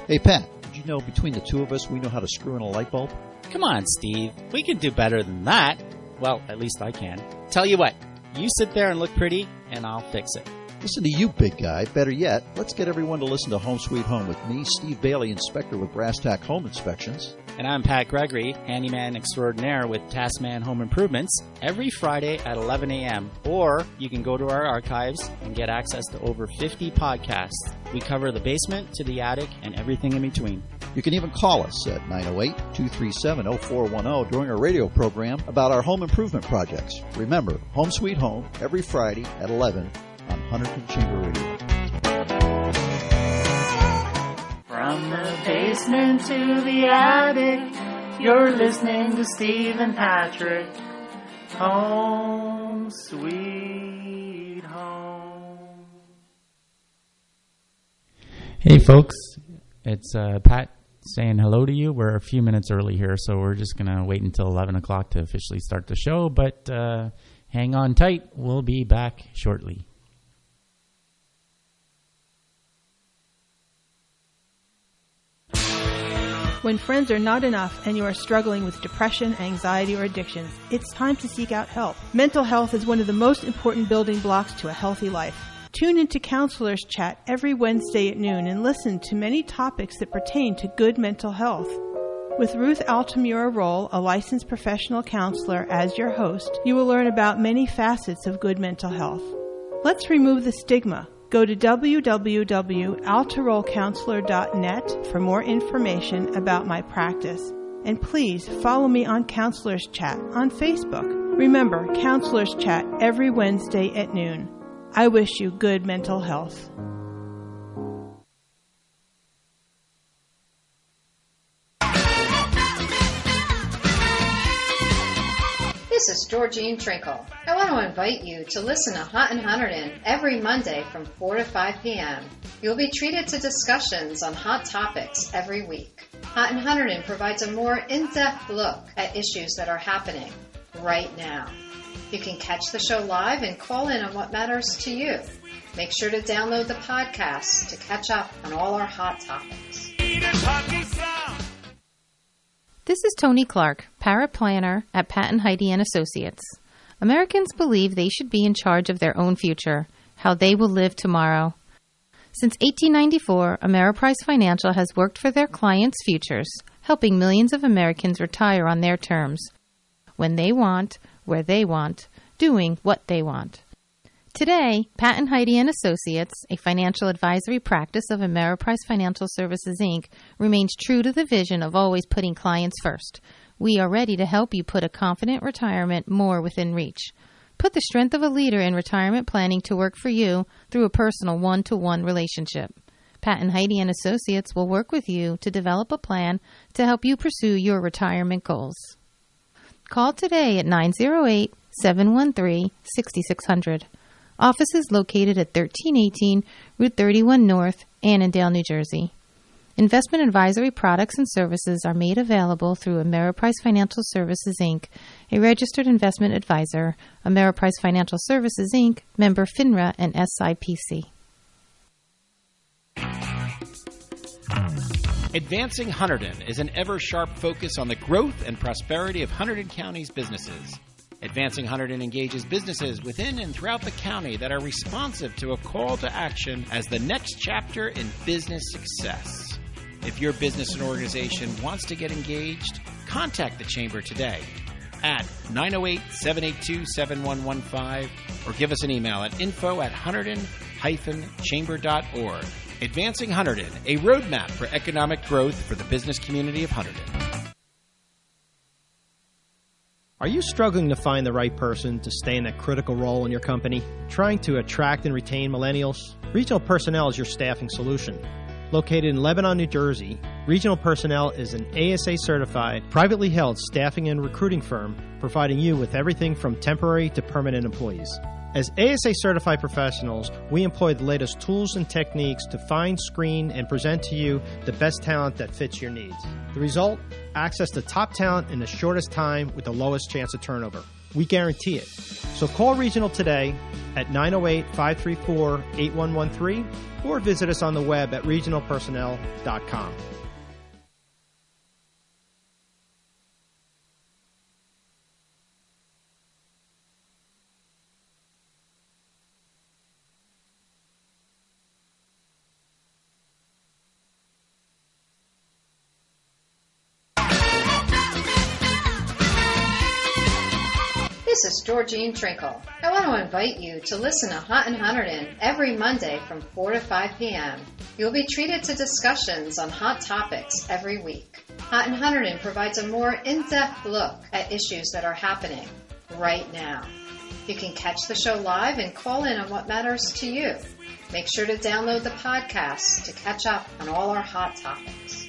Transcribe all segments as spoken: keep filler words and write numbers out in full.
Hey, Pat, did you know between the two of us, we know how to screw in a light bulb? Come on, Steve. We can do better than that. Well, at least I can. Tell you what, you sit there and look pretty, and I'll fix it. Listen to you, big guy. Better yet, let's get everyone to listen to Home Sweet Home with me, Steve Bailey, inspector with Brass Tack Home Inspections. And I'm Pat Gregory, handyman extraordinaire with Taskman Home Improvements, every Friday at eleven a.m. Or you can go to our archives and get access to over fifty podcasts. We cover the basement to the attic and everything in between. You can even call us at nine oh eight, two three seven, oh four one oh during our radio program about our home improvement projects. Remember, Home Sweet Home, every Friday at eleven on Hunterton Chamber Radio. From the basement to the attic, you're listening to Steve and Patrick. Home Sweet Home. Hey folks, it's uh, Pat saying hello to you. We're a few minutes early here, so we're just going to wait until eleven o'clock to officially start the show, but uh, hang on tight. We'll be back shortly. When friends are not enough and you are struggling with depression, anxiety, or addictions, it's time to seek out help. Mental health is one of the most important building blocks to a healthy life. Tune into Counselors Chat every Wednesday at noon and listen to many topics that pertain to good mental health. With Ruth Altamura Roll, a licensed professional counselor, as your host, you will learn about many facets of good mental health. Let's remove the stigma. Go to w w w dot altaroll counselor dot net for more information about my practice. And please follow me on Counselors Chat on Facebook. Remember, Counselors Chat every Wednesday at noon. I wish you good mental health. This is Georgine Trinkle. I want to invite you to listen to Hot and Hunterton every Monday from four to five p.m. You'll be treated to discussions on hot topics every week. Hot and Hunterton provides a more in-depth look at issues that are happening right now. You can catch the show live and call in on what matters to you. Make sure to download the podcast to catch up on all our hot topics. This is Tony Clark, paraplanner at Pat and Heidi and Associates. Americans believe they should be in charge of their own future, how they will live tomorrow. Since eighteen ninety-four, Ameriprise Financial has worked for their clients' futures, helping millions of Americans retire on their terms, when they want, where they want, doing what they want. Today, Pat and Heidi and Associates, a financial advisory practice of Ameriprise Financial Services, Incorporated, remains true to the vision of always putting clients first. We are ready to help you put a confident retirement more within reach. Put the strength of a leader in retirement planning to work for you through a personal one-to-one relationship. Pat and Heidi and Associates will work with you to develop a plan to help you pursue your retirement goals. Call today at nine oh eight, seven one three, six six zero zero. Office is located at thirteen eighteen Route thirty-one North, Annandale, New Jersey. Investment advisory products and services are made available through Ameriprise Financial Services, Incorporated, a registered investment advisor, Ameriprise Financial Services, Incorporated, member FINRA and S I P C. Advancing Hunterdon is an ever-sharp focus on the growth and prosperity of Hunterdon County's businesses. Advancing Hunterdon engages businesses within and throughout the county that are responsive to a call to action as the next chapter in business success. If your business and organization wants to get engaged, contact the Chamber today at nine oh eight, seven eight two, seven one one five or give us an email at info at hunterdon dash chamber dot org. Advancing Hunterdon, a roadmap for economic growth for the business community of Hunterdon. Are you struggling to find the right person to stay in a critical role in your company? Trying to attract and retain millennials? Regional Personnel is your staffing solution. Located in Lebanon, New Jersey, Regional Personnel is an A S A-certified, privately held staffing and recruiting firm providing you with everything from temporary to permanent employees. As A S A-certified professionals, we employ the latest tools and techniques to find, screen, and present to you the best talent that fits your needs. The result? Access to top talent in the shortest time with the lowest chance of turnover. We guarantee it. So call Regional today at nine oh eight, five three four, eight one one three or visit us on the web at regional personnel dot com. This is Georgine Trinkle. I want to invite you to listen to Hot and Hunterdon every Monday from four to five p.m. You'll be treated to discussions on hot topics every week. Hot and Hunterdon provides a more in-depth look at issues that are happening right now. You can catch the show live and call in on what matters to you. Make sure to download the podcast to catch up on all our hot topics.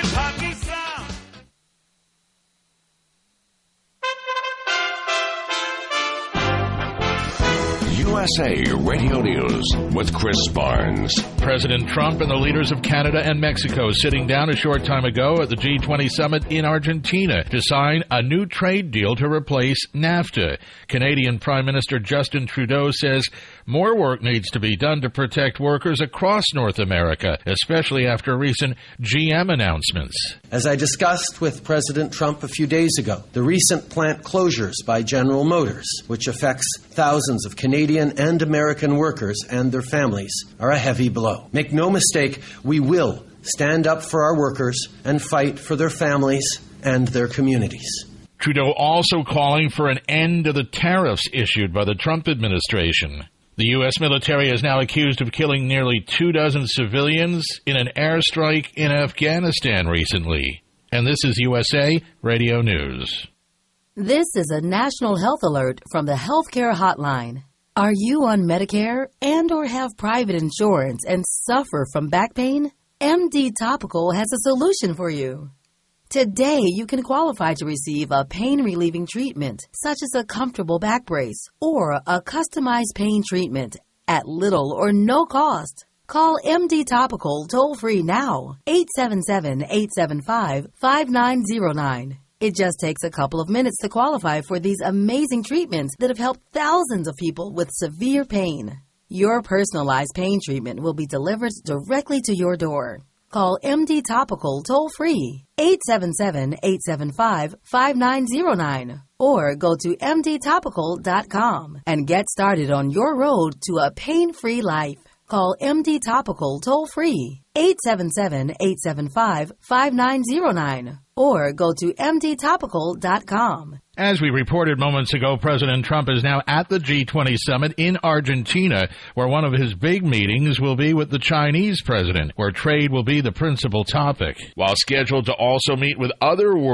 U S A Radio News with Chris Barnes. President Trump and the leaders of Canada and Mexico sitting down a short time ago at the G twenty summit in Argentina to sign a new trade deal to replace NAFTA. Canadian Prime Minister Justin Trudeau says more work needs to be done to protect workers across North America, especially after recent G M announcements. As I discussed with President Trump a few days ago, the recent plant closures by General Motors, which affects thousands of Canadian and American workers and their families, are a heavy blow. Make no mistake, we will stand up for our workers and fight for their families and their communities. Trudeau also calling for an end to the tariffs issued by the Trump administration. The U S military is now accused of killing nearly two dozen civilians in an airstrike in Afghanistan recently. And this is U S A Radio News. This is a national health alert from the Healthcare Hotline. Are you on Medicare and or have private insurance and suffer from back pain? M D Topical has a solution for you. Today, you can qualify to receive a pain-relieving treatment, such as a comfortable back brace or a customized pain treatment at little or no cost. Call M D Topical toll-free now, eight seven seven, eight seven five, five nine zero nine. It just takes a couple of minutes to qualify for these amazing treatments that have helped thousands of people with severe pain. Your personalized pain treatment will be delivered directly to your door. Call M D Topical toll-free, eight seven seven, eight seven five, five nine zero nine, or go to m d topical dot com and get started on your road to a pain-free life. Call M D Topical toll-free, eight seven seven, eight seven five, five nine zero nine, or go to m d topical dot com. As we reported moments ago, President Trump is now at the G twenty summit in Argentina, where one of his big meetings will be with the Chinese president, where trade will be the principal topic. While scheduled to also meet with other world